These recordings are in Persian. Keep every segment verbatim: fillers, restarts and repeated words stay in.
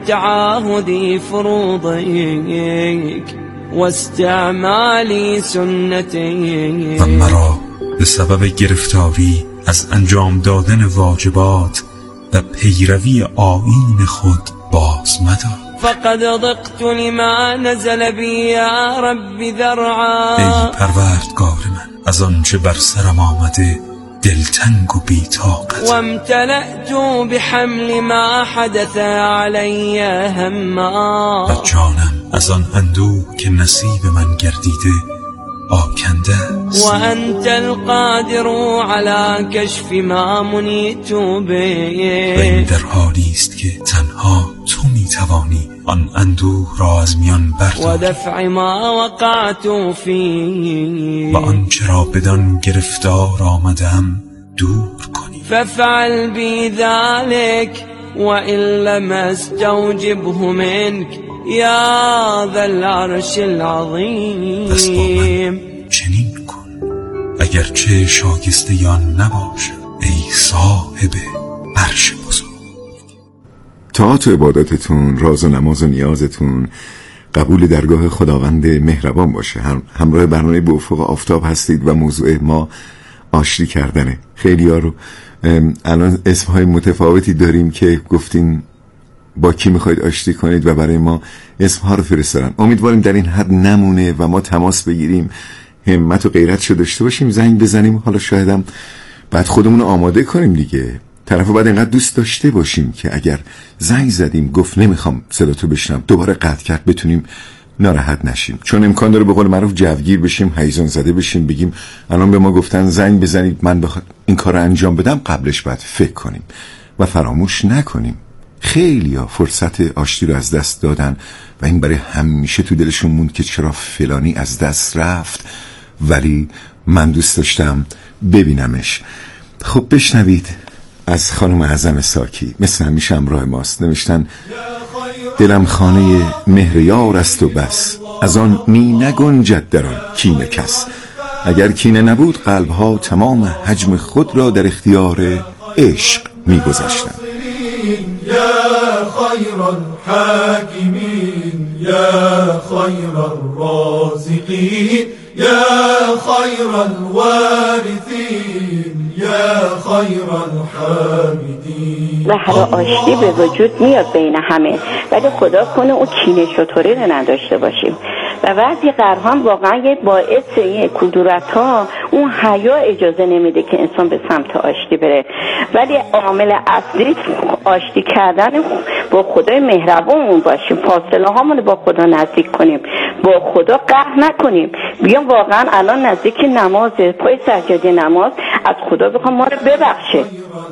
تعاهدي فروضك واستعمالي سنتي. و مرا به سبب گرفتاری از انجام دادن واجبات و پیروی آیین خود باز مدار. فقد ضقت لما نزل بی یا رب ذرعا. ای پروردگار من، از آنچه بر سرم آمده دلتنگ و بی‌طاقت. و امتلأت بحمل ما حدث علی هما. و جانم از آن اندوه که نصیب من گردیده آکنده است. و انت القادر علی کشف ما منیت به. و این در حالی است که تنها تو میتوانی آن اندوه را از میان برداری و دفع ما وقعت فی. و آنچه را بدان گرفتار آمدم دور کنی. ففعل بی ذلک و ان لم استوجبه منک یا ذا العرش العظیم. دست با من چنین کن اگرچه شایسته یا نباشم ای صاحب عرش بزرگ. طاعت و عبادتتون، راز و نماز و نیازتون قبول درگاه خداوند مهربان باشه. هم همراه برنامه به افق آفتاب هستید و موضوع ما آشتی کردنه. خیلی ها رو الان اسمهای متفاوتی داریم که گفتین با کی میخواید آشتی کنید و برای ما اسمها رو فرستادن. امیدواریم در این حد نمونه و ما تماس بگیریم، همت و غیرت شو داشته باشیم، زنگ بزنیم. حالا شایدم بعد خودمون رو آماده کنیم دیگه. طرفو بعد اینقدر دوست داشته باشیم که اگر زنگ زدیم گفت نمیخوام صداتو بشنم، دوباره قطع کرد، بتونیم ناراحت نشیم. چون امکان داره به قول معروف جوگیر بشیم، هیزان زده بشیم، بگیم الان به ما گفتن زنگ بزنید من بخوام این کارو انجام بدم، قبلش باید فکر کنیم و فراموش نکنیم. خیلی ها فرصت آشتی رو از دست دادن و این برای همیشه تو دلشون موند که چرا فلانی از دست رفت، ولی من دوست داشتم ببینمش. خب بشنوید از خانم اعظم ساکی، مثل همیشه همراه ماست. نوشتن دلم خانه مهر یار است و بس، از آن می نگنجد در آن کینه کس. اگر کینه نبود قلبها تمام حجم خود را در اختیار عشق می گذاشتن. یا خیر الحاکمین یا خیر الرازقین یا خیر الوارثین یا خیر الحامدین. زهر آشتی به وجود میاد بین همه، ولی خدا کنه اون کینه شطوری رو نداشته باشیم. و بعضی قرهان واقعا یه باعث یه کدورت ها اون حیا اجازه نمیده که انسان به سمت آشتی بره، ولی عامل اصلی آشتی کردن با خدای مهربون باشیم، فاصله هامون با خدا نزدیک کنیم، با خدا قهر نکنیم. بیام واقعا الان نزدیک نماز، پای سجاده نماز، از خدا بخوام ما رو ببخشه.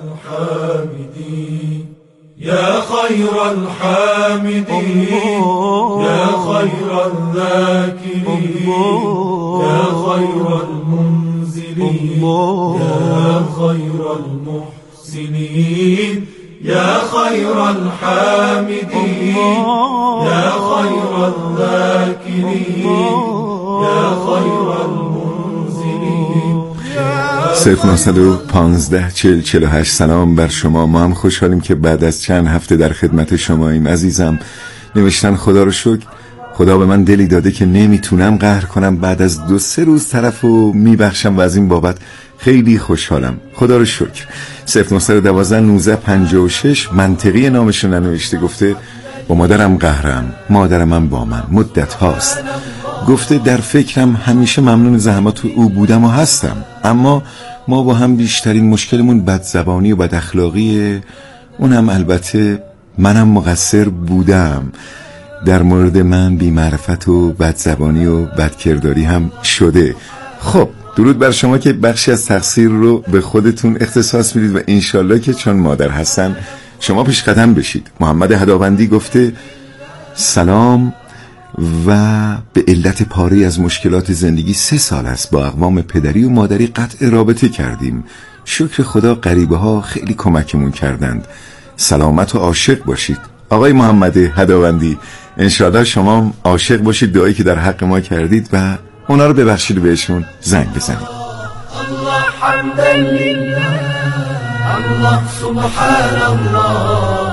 یا خیر الحامدین یا خیر الذاکرین یا خیر المنزلین یا خیر المحسنین یا خیر الحامدین یا خیر الذاکرین یا خیر المنزلین. صفر نهصد و پانزده چهل چهل و هشت. سلام بر شما. ما هم خوشحالیم که بعد از چند هفته در خدمت شماییم. عزیزم نوشتن خدا رو شکر خدا به من دلی داده که نمیتونم قهر کنم، بعد از دو سه روز طرفو میبخشم و از این بابت خیلی خوشحالم. خدا رو شکر. صفر نهصد و دوازده نوزده پنجاه و شش منطقی نامش رو ننوشته. گفته با مادرم قهرم، مادرم من با من مدت هاست. گفته در فکرم همیشه ممنون زحمات او بودم و هستم، اما ما با هم بیشترین مشکلمون بدزبانی و بد اخلاقیه. اونم البته منم مقصر بودم، در مورد من بی‌معرفت و بدزبانی و بدکرداری هم شده. خب درود بر شما که بخشی از تقصیر رو به خودتون اختصاص میدید و انشالله که چون مادر هستن شما پیش قدم بشید. محمد هدابندی گفته سلام و به علت پاره از مشکلات زندگی سه سال است با اقوام پدری و مادری قطع رابطه کردیم. شکر خدا غریبه ها خیلی کمکمون کردند. سلامت و عاشق باشید. آقای محمد هدابندی انشاءالله شما عاشق باشید، دعایی که در حق ما کردید و اونا رو ببخشید و بهشون زنگ بزنید. الله حمدا لله الله سبحان الله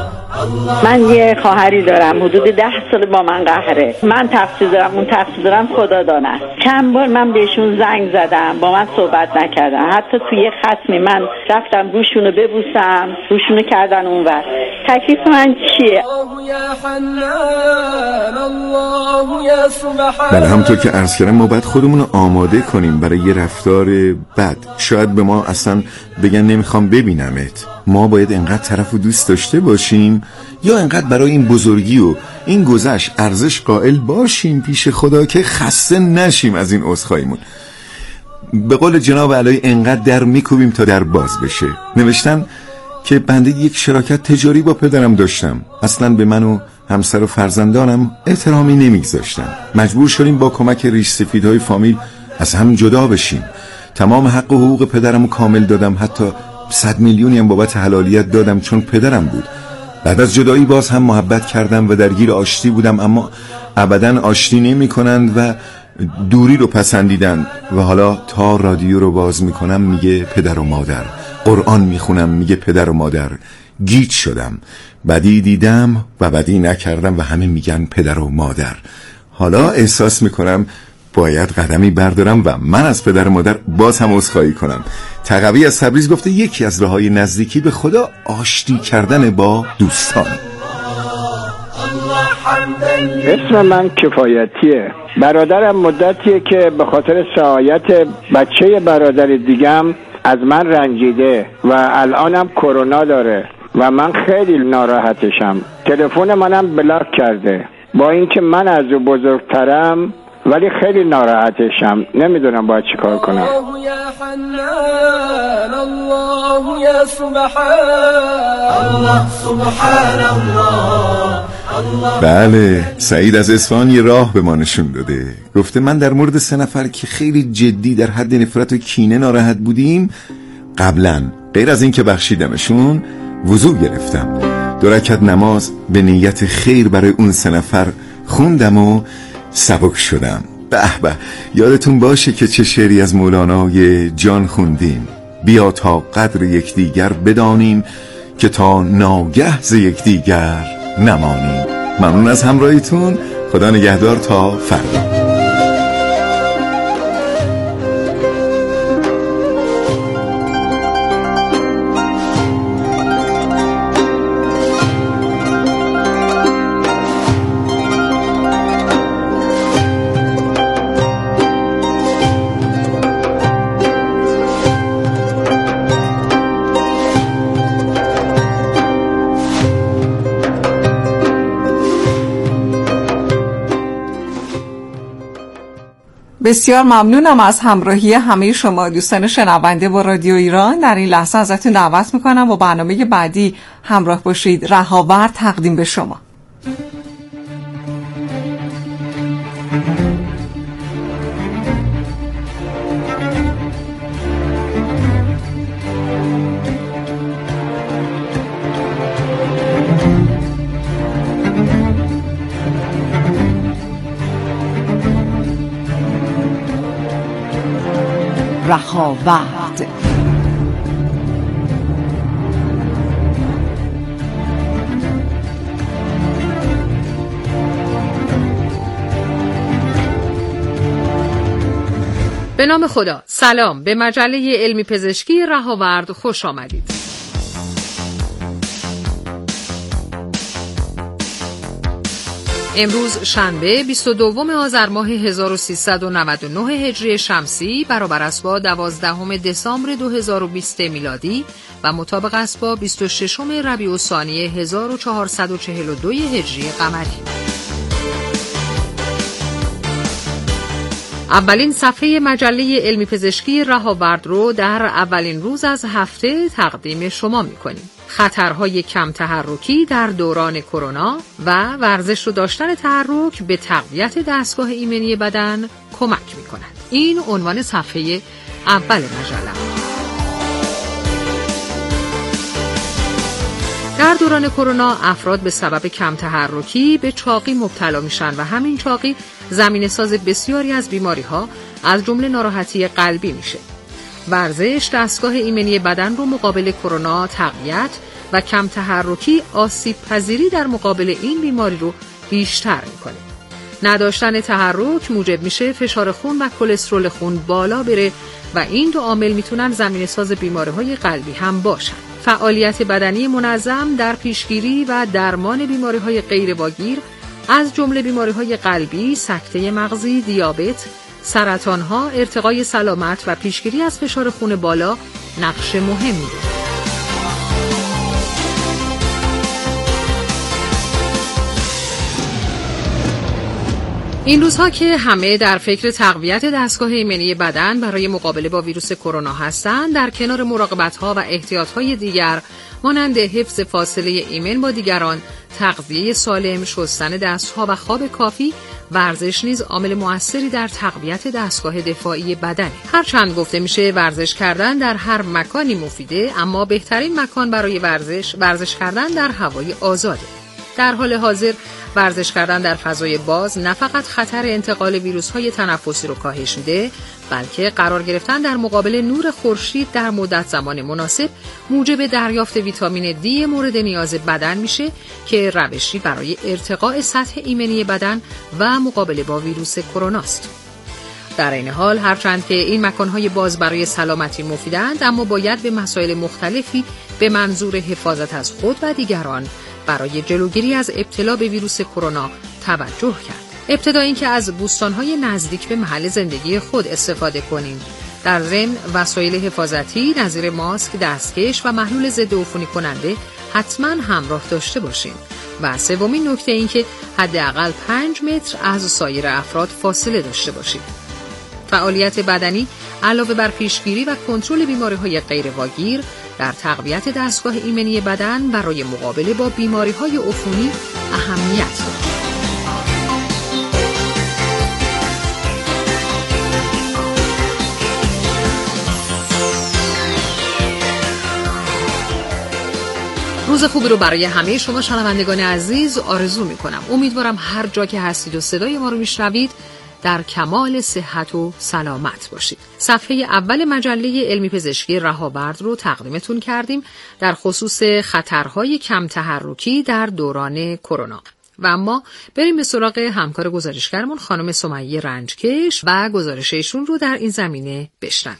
من یه خواهری دارم حدود ده سال با من قهره. من تقصیر دارم، اون تقصیر دارم خدا داند. چند بار من بهشون زنگ زدم، با من صحبت نکردن. حتی توی یه ختمی من رفتم روشونو ببوسم، روشونو کردن اونور. تکلیف من چیه؟ بله، همونطور که عرض کردم ما باید خودمون رو آماده کنیم برای یه رفتار بد. شاید به ما اصلا بگن نمیخوام ببینمت. ما باید انقدر طرف رو دوست داشته باشیم یا انقدر برای این بزرگی و این گذشت ارزش قائل باشیم پیش خدا که خسته نشیم از این عذرخواهیمون. به قول جناب علی انقدر در میکوبیم تا در باز بشه. نوشتن که بنده یک شراکت تجاری با پدرم داشتم، اصلا به من و همسر و فرزندانم احترامی نمیگذاشتن. مجبور شدیم با کمک ریش سفیدهای فامیل از هم جدا بشیم. تمام حق و حقوق پدرمو کامل دادم، حتی صد میلیونی هم بابت حلالیت دادم چون پدرم بود. بعد از جدایی باز هم محبت کردم و درگیر آشتی بودم، اما ابداً آشتی نمی کنند و دوری رو پسندیدن. و حالا تا رادیو رو باز میکنم میگه پدر و مادر، قرآن میخونم میگه پدر و مادر. گیج شدم، بدی دیدم و بدی نکردم و همه میگن پدر و مادر. حالا احساس میکنم باید قدمی بردارم و من از پدر و مادر باز هم عذرخواهی کنم. تقوی از تبریز گفته یکی از راههای نزدیکی به خدا آشتی کردن با دوستان. اسم من کفایتیه. برادرم مدتیه که به خاطر سعایت بچه برادر دیگم از من رنجیده و الانم کرونا داره و من خیلی ناراحتشم. تلفن منم بلاک کرده، با اینکه من از او بزرگترم ولی خیلی ناراحتشم. نمیدونم باید چی کار کنم. الله یا حنان، الله یا سبحان، الله سبحان الله. بله، سعید از اصفهان یه راه به ما نشون داده. گفته من در مورد سه نفر که خیلی جدی در حد نفرت و کینه ناراحت بودیم قبلا غیر از این که بخشیدمشون وضو گرفتم، دو رکعت نماز به نیت خیر برای اون سه نفر خوندم و سبک شدم. به به، یادتون باشه که چه شعری از مولانای جان خوندیم. بیا تا قدر یکدیگر بدانیم که تا ناگه ز یکدیگر نمانیم. ممنون از همراهیتون، خدا نگهدار تا فردا. بسیار ممنونم از همراهی همه شما دوستان شنونده با رادیو ایران. در این لحظه ازتون دعوت میکنم با برنامه بعدی همراه باشید. رهاورد تقدیم به شما. رهاورد. به نام خدا. سلام، به مجله علمی پزشکی رهاورد خوش آمدید. امروز شنبه بیست و دوم آذر ماه هزار و سیصد و نود و نه هجری شمسی برابر است با دوازدهم دسامبر دو هزار و بیست میلادی و مطابق است با بیست و ششم ربیع الثانی هزار و چهارصد و چهل و دو هجری قمری. اولین صفحه مجله علمی پزشکی رهاورد رو در اولین روز از هفته تقدیم شما می‌کنیم. خطرهای کم تحرکی در دوران کرونا و ورزش و داشتن تحرک به تقویت دستگاه ایمنی بدن کمک می‌کند. این عنوان صفحه اول مجله. در دوران کرونا افراد به سبب کم تحرکی به چاقی مبتلا میشن و همین چاقی زمینه ساز بسیاری از بیماری‌ها از جمله ناراحتی قلبی میشه. ورزش دستگاه ایمنی بدن رو مقابل کرونا تقویت و کم تحرکی آسیب پذیری در مقابل این بیماری رو بیشتر میکنه. نداشتن تحرک موجب میشه فشار خون و کلسترول خون بالا بره و این دو عامل میتونن زمینه ساز بیماری‌های قلبی هم باشن. فعالیت بدنی منظم در پیشگیری و درمان بیماری‌های غیر واگیر از جمله بیماری‌های قلبی، سکته مغزی، دیابت، سرطان‌ها، ارتقای سلامت و پیشگیری از فشار خون بالا نقش مهمی داره. این روزها که همه در فکر تقویت دستگاه ایمنی بدن برای مقابله با ویروس کرونا هستند، در کنار مراقبت‌ها و احتیاط‌های دیگر مانند حفظ فاصله ایمن با دیگران، تغذیه سالم، شستن دست‌ها و خواب کافی، ورزش نیز عامل مؤثری در تقویت دستگاه دفاعی بدنه. هرچند گفته میشه ورزش کردن در هر مکانی مفیده، اما بهترین مکان برای ورزش، ورزش کردن در هوای آزاده. در حال حاضر ورزش کردن در فضای باز نه فقط خطر انتقال ویروس‌های تنفسی رو کاهش میده، بلکه قرار گرفتن در مقابل نور خورشید در مدت زمان مناسب موجب دریافت ویتامین دی مورد نیاز بدن میشه که روشی برای ارتقاء سطح ایمنی بدن و مقابله با ویروس کرونا است. در این حال هرچند که این مکان‌های باز برای سلامتی مفیدند، اما باید به مسائل مختلفی به منظور حفاظت از خود و دیگران برای جلوگیری از ابتلا به ویروس کرونا توجه کرد. ابتدا اینکه از بوستان‌های نزدیک به محل زندگی خود استفاده کنیم. در ضمن وسایل حفاظتی نظیر ماسک، دستکش و محلول ضد عفونی کننده حتما همراه داشته باشیم. و سومین نکته اینکه حداقل پنج متر از سایر افراد فاصله داشته باشیم. فعالیت بدنی علاوه بر پیشگیری و کنترل بیماری‌های غیرواگیر در تقویت دستگاه ایمنی بدن برای مقابله با بیماری‌های عفونی اهمیت دارد. روز خوبی رو برای همه شما شنوندگان عزیز آرزو می‌کنم. امیدوارم هر جا که هستید و صدای ما رو میشنوید در کمال صحت و سلامت باشید. صفحه اول مجله علمی پزشکی رهاورد رو تقدیمتون کردیم در خصوص خطرهای کم تحرکی در دوران کرونا. و اما بریم به سراغ همکار گزارشگرمون خانم سمیه رنجکش و گزارش ایشون رو در این زمینه بشنویم.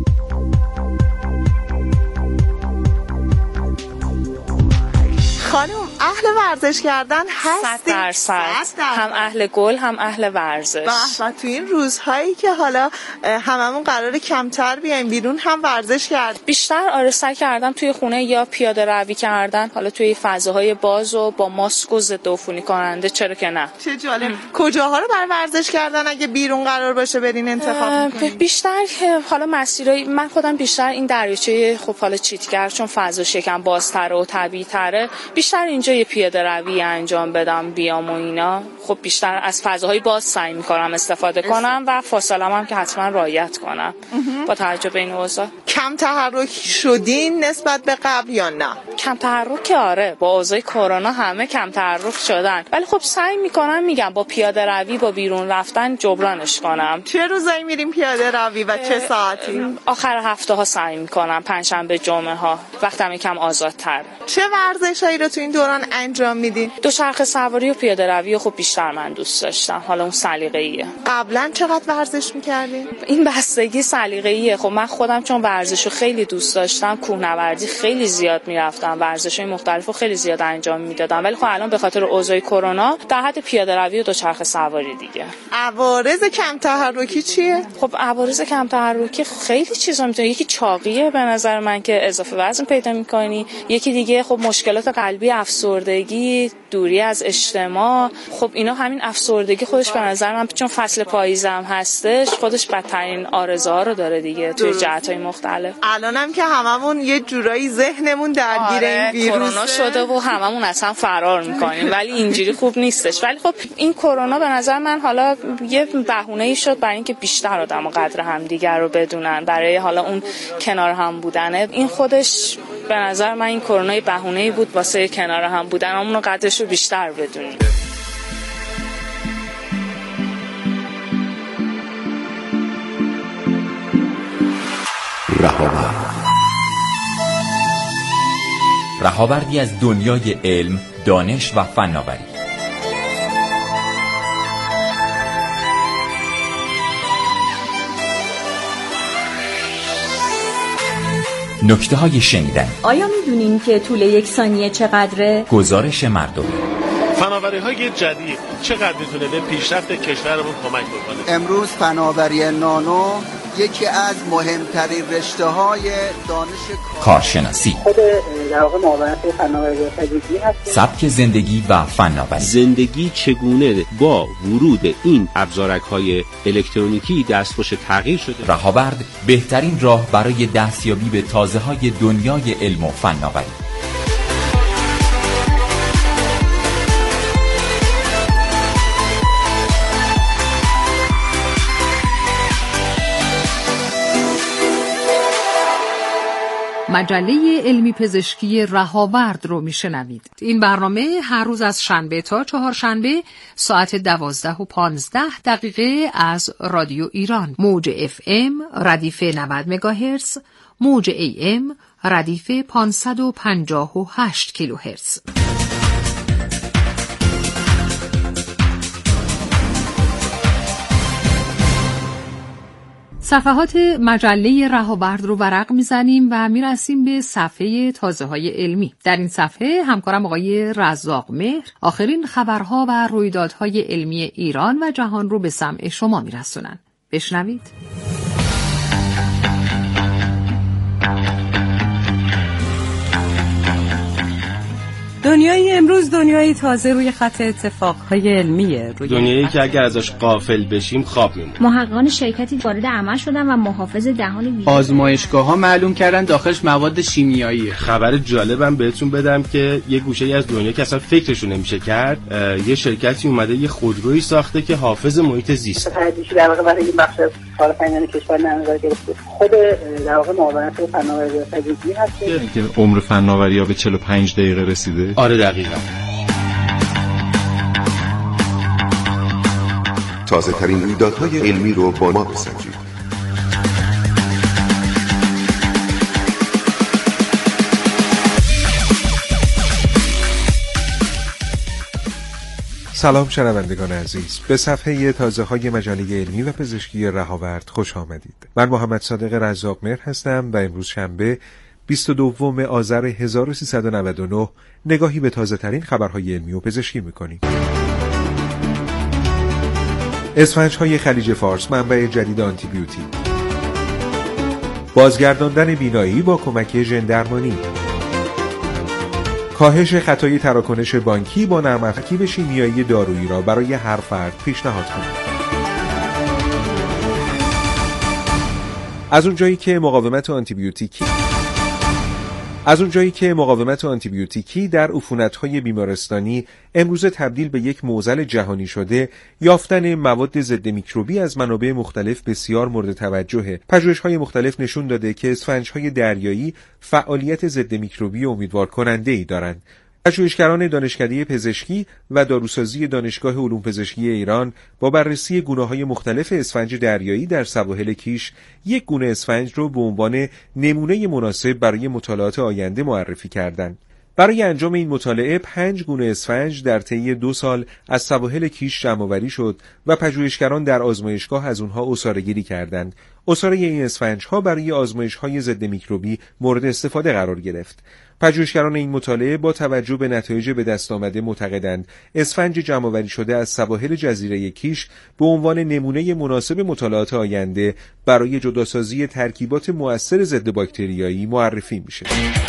خانم اهل ورزش کردن هستید؟ صد درصد هم اهل گل هم اهل ورزش. و تو این روزهایی که حالا هممون قراره کمتر بیایم بیرون هم ورزش کرد؟ بیشتر آره سعی کردم توی خونه یا پیاده روی کردن، حالا توی فضاهای باز و با ماسک و ضد عفونی کننده، چرا که نه. چه جالب. کجاها رو برای ورزش کردن اگه بیرون قرار باشه برین انتخاب می‌کنید؟ بیشتر حالا مسیرای من خودم بیشتر این دریاچه خب حالا چیتگر چون فضا شکم بازتره و طبیعی‌تره، بیشتر اینجا یه پیاده روی انجام بدم بیام و اینا. خب بیشتر از فضاهای باز سعی می‌کنم استفاده کنم و فاصله‌ام هم که حتما رعایت کنم با توجه به این اوضاع. کم تحرک شدین نسبت به قبل یا نه؟ کم تحرک آره، با اوضاع کرونا همه کم تحرک شدن، ولی خب سعی می‌کنم میگم با پیاده روی با بیرون رفتن جبرانش کنم. چه روزایی میریم پیاده روی و چه ساعتی؟ آخر هفته ها سعی می‌کنم، پنجشنبه جمعه ها وقتم یکم آزادتر. چه ورزشایی رو تو این دوران انجام میدین؟ دوچرخه سواری و پیاده روی خب بیشتر من دوست داشتم، حالا اون سلیقه‌ایه. قبلا چقدر ورزش می‌کردین؟ این بستگی سلیقه‌ایه. خب من خودم چون ورزشو خیلی دوست داشتم، کوهنوردی خیلی زیاد میرفتم، ورزش‌های مختلفو خیلی زیاد انجام میدادم، ولی خب الان به خاطر اوضاع کرونا در حد پیاده روی و دوچرخه سواری دیگه. عوارض کم تحرکی چیه؟ خب عوارض کم تحرکی خیلی چیزا میتونه، یکی چاقیه به نظر من که اضافه وزن پیدا می‌کنی، یکی دیگه خب مشکلات قلبی، افسردگی، دوری از اجتماع. خب اینا همین افسردگی خودش به نظر من چون فصل پاییزم هستش خودش بدترین آرزوها رو داره دیگه توی جهت‌های مختلف. الانم که هممون یه جورایی ذهنمون درگیر آره، این ویروس کرونا شده و هممون اصلا فرار می‌کنیم، ولی اینجوری خوب نیستش. ولی خب این کرونا به نظر من حالا یه بهونه‌ای شد برای اینکه بیشتر آدم‌ها قدر همدیگر رو بدونن، برای حالا اون کنار هم بودنه. این خودش به نظر من این کرونا یه بهونه‌ای بود واسه کنار هم بودن، همون رو قدرش رو بیشتر بدونیم. رهاوردی از دنیای علم، دانش و فناوری. نکته های شنیدن. آیا میدونین که طول یک ثانیه چقدره؟ گزارش مردمی. فناوری‌های جدید چقدر میتونه به پیشرفت کشورمون کمک بکنه؟ امروز فناوری نانو یکی از مهمترین رشته‌های دانش کارشناسی، خود در واقع معاونت فناوری پزشکی هست. سبک زندگی و فناوری. زندگی چگونه با ورود این ابزارک‌های الکترونیکی دستخوش تغییر شده. رهاورد بهترین راه برای دستیابی به تازه‌های دنیای علم و فناوری. مجله علمی پزشکی رهاورد رو میشنوید. این برنامه هر روز از شنبه تا چهارشنبه ساعت دوازده و پانزده دقیقه از رادیو ایران، موج اف ام ردیف نود مگاهرتز، موج ای ام ردیف پانصد و پنجاه و هشت کیلوهرتز. صفحات مجله رهاورد رو ورق میزنیم و میرسیم به صفحه تازه‌های علمی. در این صفحه همکارم آقای رزاق مهر آخرین خبرها و رویدادهای علمی ایران و جهان رو به سمع شما میرسونن. بشنوید. دنیای امروز دنیای تازه روی خط اتفاقهای علمیه. روی دنیایی که اگر ازش غافل بشیم خواب میمونیم. محققان شرکتی وارد عمل شدن و محافظ دهان ویژه آزمایشگاه‌ها معلوم کردن داخلش مواد شیمیاییه. خبر جالبم بهتون بدم که یه گوشه‌ای از دنیا که اصلا فکرشو نمیشه کرد، یه شرکتی اومده یه خودرویی ساخته که حافظ محیط زیست. تحریش در واقع برای این بخش کار فنی کشور نظر گرفته. خود در واقع معاونت فناوری پزشکی هست که عمر فناوری‌ها به چهل و پنج دقیقه رسیده. آره دقیقاً. تازه ترین رویدادهای علمی رو با ما بسنجید. سلام شنوندگان عزیز، به صفحه تازه های مجله علمی و پزشکی رهاورد خوش آمدید. من محمد صادق رزاق مهر هستم و امروز شنبه بیست و دوم آذر هزار و سیصد و نود و نه نگاهی به تازه ترین خبرهای علمی و پزشکی میکنیم. اسفنج های خلیج فارس منبع جدید آنتی بیوتیک. بازگرداندن بینایی با کمک ژن درمانی. کاهش خطای تراکنش بانکی با نرم افزار شیمیایی دارویی را برای هر فرد پیشنهاد کنید. از اونجایی که مقاومت آنتیبیوتیکی از اونجایی که مقاومت آنتیبیوتیکی در عفونت‌های بیمارستانی امروزه تبدیل به یک معضل جهانی شده، یافتن مواد ضد میکروبی از منابع مختلف بسیار مورد توجهه. پژوهش‌های مختلف نشون داده که اسفنج‌های دریایی فعالیت ضد میکروبی امیدوار کننده‌ای دارند. پژوهشگران دانشکده پزشکی و داروسازی دانشگاه علوم پزشکی ایران با بررسی گونه‌های مختلف اسفنج دریایی در سواحل کیش، یک گونه اسفنج رو به عنوان نمونه مناسب برای مطالعات آینده معرفی کردند. برای انجام این مطالعه پنج گونه اسفنج در طی دو سال از سواحل کیش جمع‌آوری شد و پژوهشگران در آزمایشگاه از اونها عصاره‌گیری کردند. عصاره این اسفنج‌ها برای آزمایش‌های ضد میکروبی مورد استفاده قرار گرفت. پژوهشگران این مطالعه با توجه به نتایج به دست آمده معتقدند اسفنج جمع‌آوری شده از سواحل جزیره کیش به عنوان نمونه مناسب مطالعات آینده برای جداسازی ترکیبات مؤثر ضد باکتریایی معرفی میشه.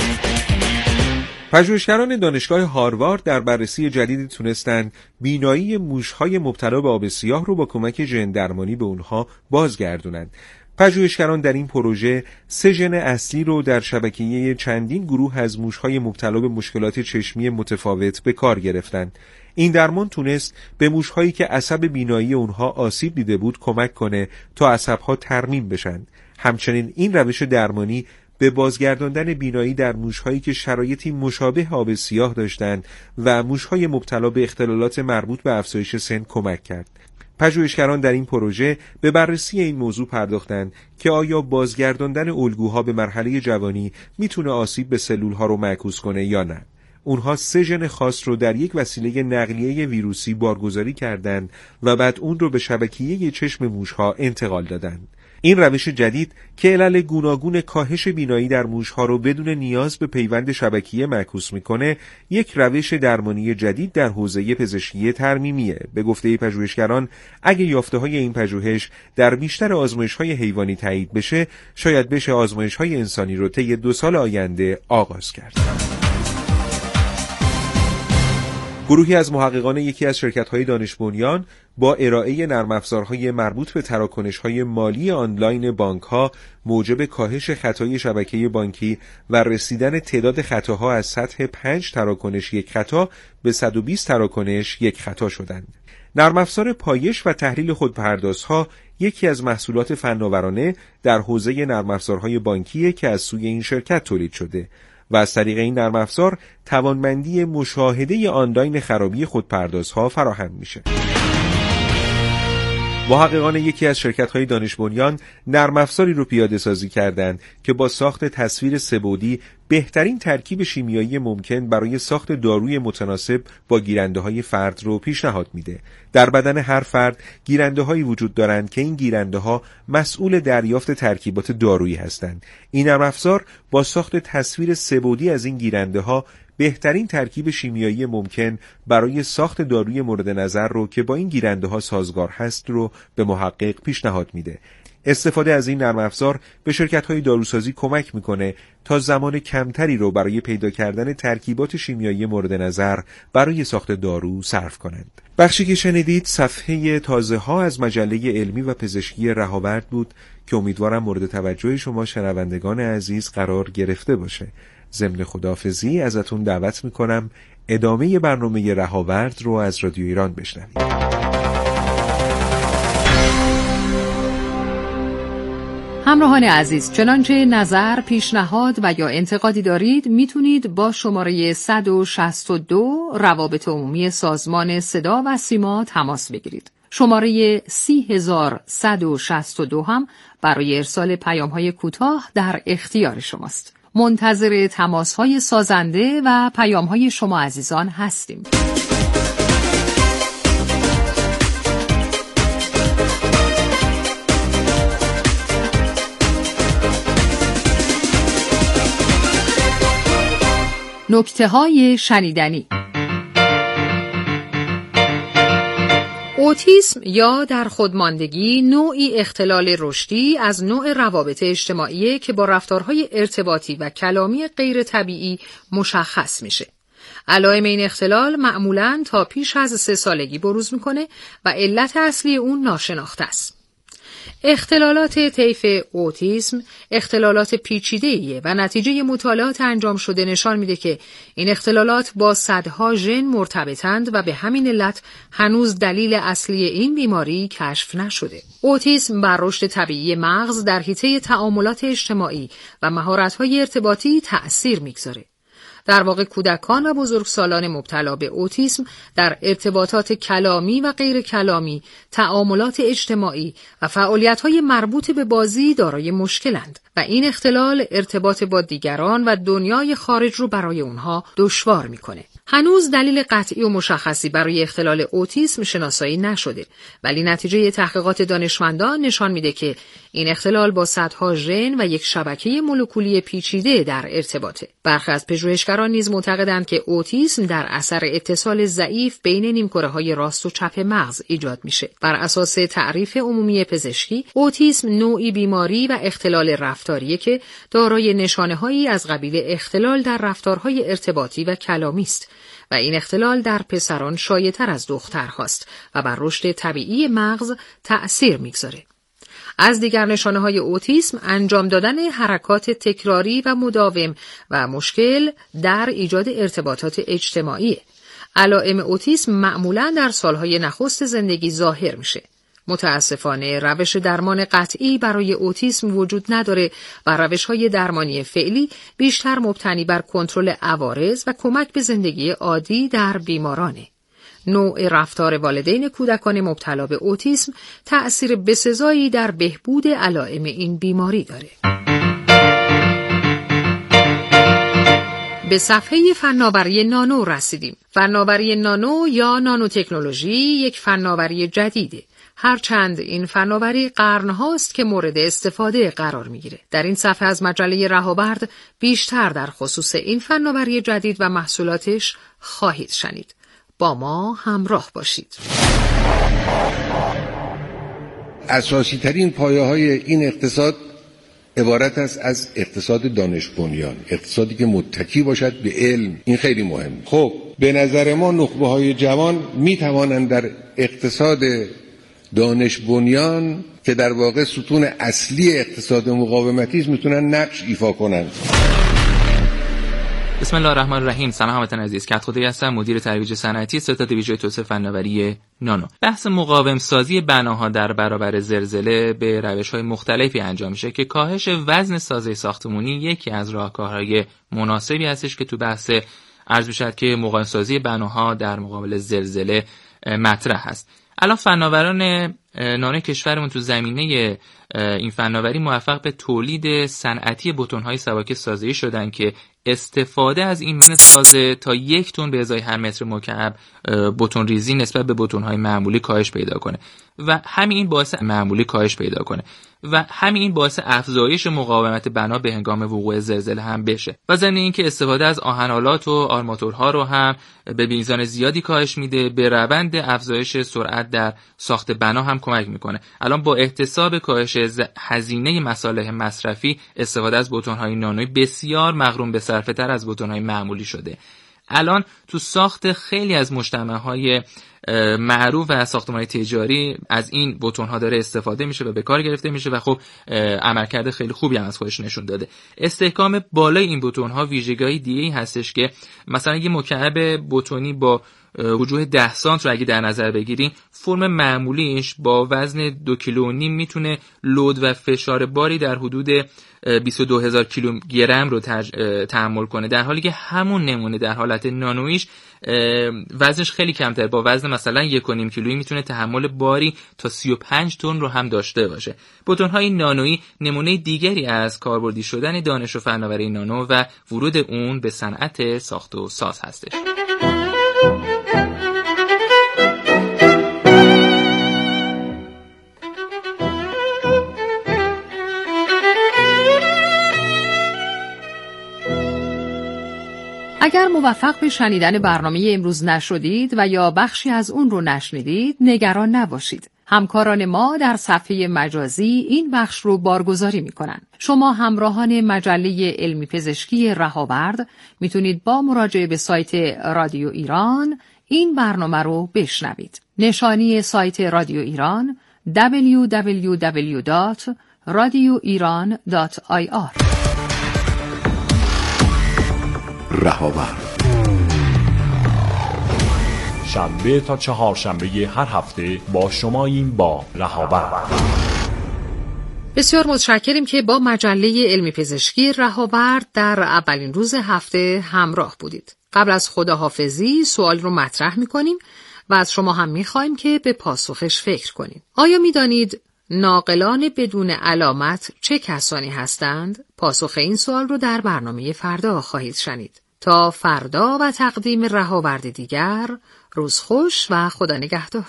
پژوهشگران دانشگاه هاروارد در بررسی جدیدی تونستند بینایی موش‌های مبتلا به آب سیاه رو با کمک ژن درمانی به اونها بازگردونند. پژوهشگران در این پروژه سه ژن اصلی رو در شبکیه چندین گروه از موش‌های مبتلا به مشکلات چشمی متفاوت به کار گرفتند. این درمان تونست به موش‌هایی که عصب بینایی اونها آسیب دیده بود کمک کنه تا عصب‌ها ترمیم بشن. همچنین این روش درمانی به بازگرداندن بینایی در موش‌هایی که شرایطی مشابه آب سیاه داشتند و موش‌های مبتلا به اختلالات مربوط به افزایش سن کمک کرد. پژوهشگران در این پروژه به بررسی این موضوع پرداختند که آیا بازگرداندن الگوها به مرحله جوانی میتونه آسیب به سلولها رو معکوس کنه یا نه. اونها سه ژن خاص رو در یک وسیله نقلیه ویروسی بارگذاری کردند و بعد اون رو به شبکیه چشم موشها انتقال دادند. این روش جدید که علل گوناگون کاهش بینایی در موشها رو بدون نیاز به پیوند شبکیه معکوس میکنه، یک روش درمانی جدید در حوزه پزشکی ترمیمیه. به گفته پژوهشگران، اگه یافته‌های این پژوهش در بیشتر آزمایش‌های حیوانی تایید بشه، شاید بشه آزمایش‌های انسانی رو طی دو سال آینده آغاز کرد. گروهی از محققان یکی از شرکت‌های دانش بنیان با ارائه نرم افزارهای مربوط به تراکنش‌های مالی آنلاین بانک‌ها موجب کاهش خطای شبکه بانکی و رسیدن تعداد خطاها از سطح پنج تراکنش یک خطا به صد و بیست تراکنش یک خطا شدند. نرم افزار پایش و تحلیل خودپردازها یکی از محصولات فناورانه در حوزه نرم افزارهای بانکیه که از سوی این شرکت تولید شده و از طریق این نرم افزار توانمندی مشاهده آنلاین خرابی خودپردازها فراهم میشه. محققان یکی از شرکت‌های دانش بنیان نرم افزاری رو پیاده سازی کردند که با ساخت تصویر سه‌بعدی بهترین ترکیب شیمیایی ممکن برای ساخت داروی متناسب با گیرنده‌های فرد رو پیشنهاد میده. در بدن هر فرد گیرنده‌هایی وجود دارند که این گیرنده‌ها مسئول دریافت ترکیبات دارویی هستند. این نرم افزار با ساخت تصویر سه‌بعدی از این گیرنده‌ها بهترین ترکیب شیمیایی ممکن برای ساخت داروی مورد نظر رو که با این گیرنده‌ها سازگار هست رو به محقق پیشنهاد میده. استفاده از این نرم افزار به شرکت‌های داروسازی کمک میکنه تا زمان کمتری رو برای پیدا کردن ترکیبات شیمیایی مورد نظر برای ساخت دارو صرف کنند. بخشی که شنیدید صفحه تازه ها از مجله علمی و پزشکی رهاورد بود که امیدوارم مورد توجه شما شنوندگان عزیز قرار گرفته باشه. ضمن خداحافظی ازتون دعوت میکنم ادامه برنامه رهاورد رو از رادیو ایران بشنوید. همراهان عزیز، چنانچه نظر، پیشنهاد و یا انتقادی دارید میتونید با شماره صد و شصت و دو روابط عمومی سازمان صدا و سیما تماس بگیرید. شماره سی هزار صد و شصت و دو هم برای ارسال پیام‌های کوتاه در اختیار شماست. منتظر تماس‌های سازنده و پیام‌های شما عزیزان هستیم. نکته‌های شنیدنی. اوتیسم یا در خودماندگی نوعی اختلال رشدی از نوع روابط اجتماعی که با رفتارهای ارتباطی و کلامی غیر طبیعی مشخص میشه. علائم این اختلال معمولاً تا پیش از سه سالگی بروز میکنه و علت اصلی اون ناشناخته است. اختلالات طیف اوتیسم اختلالات پیچیده‌ایه و نتیجه مطالعات انجام شده نشان میده که این اختلالات با صدها ژن مرتبطند و به همین علت هنوز دلیل اصلی این بیماری کشف نشده. اوتیسم بر رشد طبیعی مغز در حیطه تعاملات اجتماعی و مهارت‌های ارتباطی تأثیر میگذاره. در واقع کودکان و بزرگسالان مبتلا به اوتیسم در ارتباطات کلامی و غیر کلامی، تعاملات اجتماعی و فعالیت‌های مربوط به بازی دارای مشکلند و این اختلال ارتباط با دیگران و دنیای خارج رو برای اونها دشوار میکنه. هنوز دلیل قطعی و مشخصی برای اختلال اوتیسم شناسایی نشده، ولی نتیجه تحقیقات دانشمندان نشان میده که این اختلال با صدها ژن و یک شبکه مولکولی پیچیده در ارتباطه. برخی از پژوهشگران نیز معتقدند که اوتیسم در اثر اتصال ضعیف بین نیمکره‌های راست و چپ مغز ایجاد میشه. بر اساس تعریف عمومی پزشکی، اوتیسم نوعی بیماری و اختلال رفتاریه که دارای نشانه‌هایی از قبیل اختلال در رفتارهای ارتباطی و کلامی است و این اختلال در پسران شایع‌تر از دخترهاست و بر رشد طبیعی مغز تأثیر میگذاره. از دیگر نشانه‌های اوتیسم انجام دادن حرکات تکراری و مداوم و مشکل در ایجاد ارتباطات اجتماعی. علائم اوتیسم معمولاً در سالهای نخست زندگی ظاهر میشه. متاسفانه روش درمان قطعی برای اوتیسم وجود نداره و روش‌های درمانی فعلی بیشتر مبتنی بر کنترل عوارض و کمک به زندگی عادی در بیمارانه. نوع رفتار والدین کودکان مبتلا به اوتیسم تأثیر بسزایی در بهبود علائم این بیماری داره. به صفحه فناوری نانو رسیدیم. فناوری نانو یا نانو تکنولوژی یک فناوری جدیده. هرچند این فناوری قرنهاست که مورد استفاده قرار میگیره. در این صفحه از مجله رهاورد بیشتر در خصوص این فناوری جدید و محصولاتش خواهید شنید. با ما همراه باشید. اساسی ترین پایه های این اقتصاد عبارت است از اقتصاد دانش بنیان، اقتصادی که متکی باشد به علم. این خیلی مهمه. خب به نظر ما نخبه های جوان می توانند در اقتصاد دانش بنیان که در واقع ستون اصلی اقتصاد مقاومتی است میتونن نقش ایفا کنند. بسم الله الرحمن الرحیم. سلام هموطنان عزیز. کدخدایی هستم، مدیر ترویج صنعتی ستاد ویژه توسعه فناوری نانو. بحث مقاوم سازی بناها در برابر زلزله به روش‌های مختلفی انجام میشه که کاهش وزن سازه ساختمانی یکی از راهکارهای مناسبی هستش که تو بحث عرض بشد که مقاوم سازی بناها در مقابل زلزله مطرح هست. الان فناوران نانو کشورمون تو زمینه این فناوری موفق به تولید صنعتی بتون‌های سبک سازی شدن که استفاده از این وزن سازه تا یک تن به ازای هر متر مکعب بتون ریزی نسبت به بتون‌های معمولی کاهش پیدا کنه و همین این باعث معمولی کاهش پیدا کنه و همین این باعث افزایش مقاومت بنا به هنگام وقوع زلزله هم بشه و ضمن اینکه استفاده از آهن‌آلات و آرماتورها رو هم به میزان زیادی کاهش میده، به روند افزایش سرعت در ساخت بنا هم کمک میکنه. الان با احتساب کاهش هزینه مصالح مصرفی استفاده از بتون‌های نانویی بسیار مغروم به صرفه تر از بتون‌های معمولی شده. الان تو ساخت خیلی از مجتمع‌های معروف و ساختمان تجاری از این بتون‌ها داره استفاده میشه و به کار گرفته میشه و خب عملکرد خیلی خوبی هم از خودش نشون داده. استحکام بالای این بتون‌ها ویژگی دیگه‌ای هستش که مثلا یه مکعب بتونی با وجوه ده سانت رو اگه در نظر بگیریم، فرم معمولیش با وزن دو کیلو و نیم میتونه لود و فشار باری در حدود بیست و دو هزار کیلوگرم رو تحمل کنه، در حالی که همون نمونه در حالت نانویش وزنش خیلی کمتر، با وزن مثلا یک و نیم کیلویی میتونه تحمل باری تا سی و پنج تن رو هم داشته باشه. بتون‌های نانویی نمونه دیگری از کاربردی شدن دانش و فناوری نانو و ورود اون به صنعت ساخت و ساز هستش. اگر موفق به شنیدن برنامه امروز نشدید و یا بخشی از اون رو نشنیدید، نگران نباشید. همکاران ما در صفحه مجازی این بخش رو بارگذاری میکنن. شما همراهان مجله علمی پزشکی رهاورد میتونید با مراجعه به سایت رادیو ایران این برنامه رو بشنوید. نشانی سایت رادیو ایران دبلیو دبلیو دبلیو دات رادیو ایران دات آی آر. رهاورد شنبه تا چهارشنبه هر هفته با شماییم با رهاورد. بسیار متشکریم که با مجله علمی پزشکی رهاورد در اولین روز هفته همراه بودید. قبل از خداحافظی سوال رو مطرح می‌کنیم و از شما هم می‌خوایم که به پاسخش فکر کنید. آیا می‌دانید ناقلان بدون علامت چه کسانی هستند؟ پاسخ این سوال رو در برنامه فردا خواهید شنید. تا فردا و تقدیم رهاورد دیگر، روز خوش و خدا نگهدار.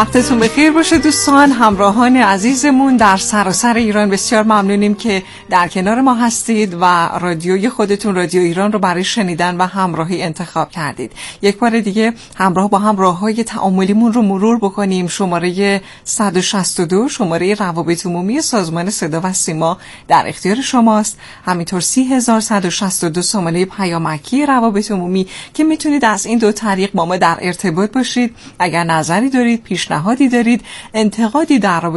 وقتتون بخیر باشه دوستان. همراهان عزیزمون در سراسر ایران بسیار ممنونیم که در کنار ما هستید و رادیوی خودتون، رادیو ایران رو برای شنیدن و همراهی انتخاب کردید. یک بار دیگه همراه با هم راههای تعاملیمون رو مرور بکنیم. شماره صد و شصت و دو شماره روابط عمومی سازمان صدا و سیما در اختیار شماست. همینطور سی هزار صد و شصت و دو شماره پیامکی روابط عمومی که میتونید از این دو طریق با ما در ارتباط باشید. اگر نظری دارید، پیشنهادی دارید، انتقادی در